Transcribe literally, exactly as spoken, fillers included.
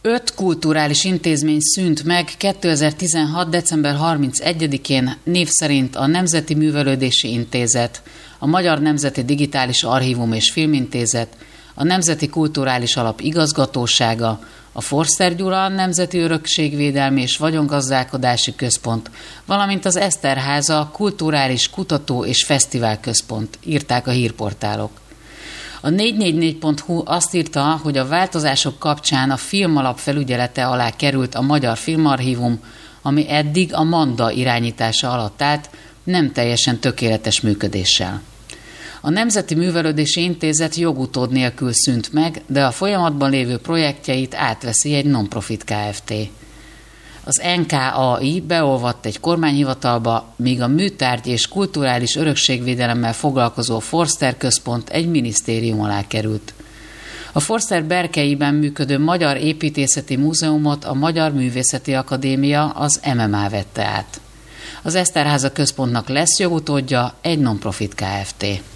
Öt kulturális intézmény szűnt meg kétezer-tizenhat. december harmincegyedikén, név szerint a Nemzeti Művelődési Intézet, a Magyar Nemzeti Digitális Archívum és Filmintézet, a Nemzeti Kulturális Alap igazgatósága, a Forster Gyula Nemzeti Örökségvédelmi és Vagyongazdálkodási Központ, valamint az Eszterháza Kulturális Kutató és Fesztivál Központ, írták a hírportálok. A négy négy négy pont hu azt írta, hogy a változások kapcsán a Filmalap felügyelete alá került a Magyar Filmarchívum, ami eddig a Manda irányítása alatt állt, nem teljesen tökéletes működéssel. A Nemzeti Művelődési Intézet jogutód nélkül szűnt meg, de a folyamatban lévő projektjeit átveszi egy non-profit Kft. Az en ká á i beolvadt egy kormányhivatalba, míg a műtárgy és kulturális örökségvédelemmel foglalkozó Forster Központ egy minisztérium alá került. A Forster Berkeiben működő Magyar Építészeti Múzeumot a Magyar Művészeti Akadémia, az em em á vette át. Az Eszterháza Központnak lesz jogutódja, egy non-profit Kft.